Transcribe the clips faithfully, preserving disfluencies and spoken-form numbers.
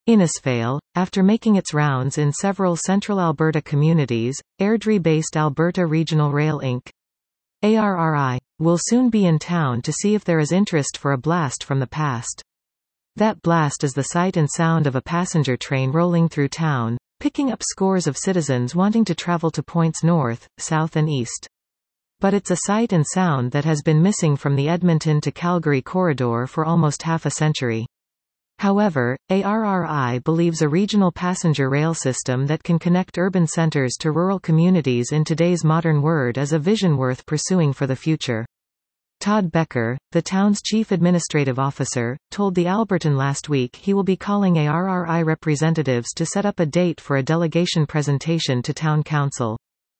Innisfail, after making its rounds in several central Alberta communities, Airdrie-based Alberta Regional Rail Incorporated A R R I, will soon be in town to see if there is interest for a blast from the past. That blast is the sight and sound of a passenger train rolling through town, picking up scores of citizens wanting to travel to points north, south and east. But it's a sight and sound that has been missing from the Edmonton to Calgary corridor for almost half a century. However, A R R I believes a regional passenger rail system that can connect urban centers to rural communities in today's modern world is a vision worth pursuing for the future. Todd Becker, the town's chief administrative officer, told the Albertan last week he will be calling A R R I representatives to set up a date for a delegation presentation to town council.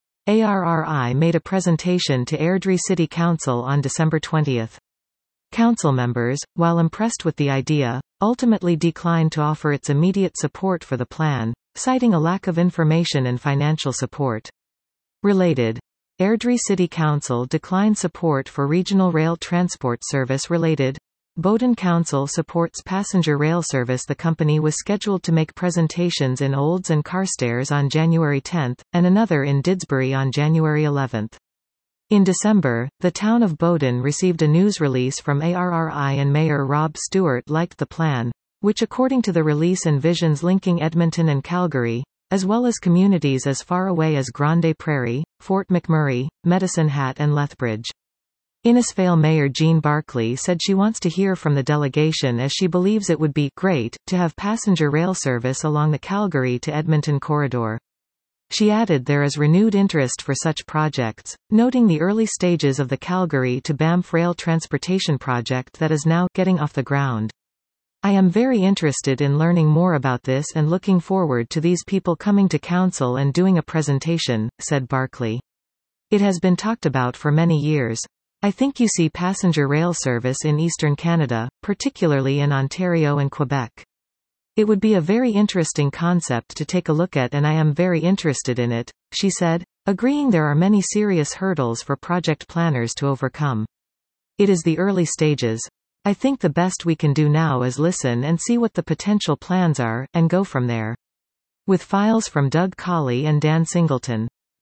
A R R I made a presentation to Airdrie City Council on December twentieth. Council members, while impressed with the idea, ultimately declined to offer its immediate support for the plan, citing a lack of information and financial support. Related. Airdrie City Council declined support for regional rail transport service related. Bowden Council supports passenger rail service. The company was scheduled to make presentations in Olds and Carstairs on January tenth, and another in Didsbury on January eleventh. In December, the town of Bowden received a news release from A R R I and Mayor Rob Stewart liked the plan, which according to the release envisions linking Edmonton and Calgary, as well as communities as far away as Grande Prairie, Fort McMurray, Medicine Hat and Lethbridge. Innisfail Mayor Jean Barclay said she wants to hear from the delegation as she believes it would be great to have passenger rail service along the Calgary to Edmonton corridor. She added there is renewed interest for such projects, noting the early stages of the Calgary to Banff rail transportation project that is now getting off the ground. I am very interested in learning more about this and looking forward to these people coming to council and doing a presentation, said Barclay. It has been talked about for many years. I think you see passenger rail service in eastern Canada, particularly in Ontario and Quebec. It would be a very interesting concept to take a look at and I am very interested in it, she said, agreeing there are many serious hurdles for project planners to overcome. It is the early stages. I think the best we can do now is listen and see what the potential plans are, and go from there. With files from Doug Colley and Dan Singleton.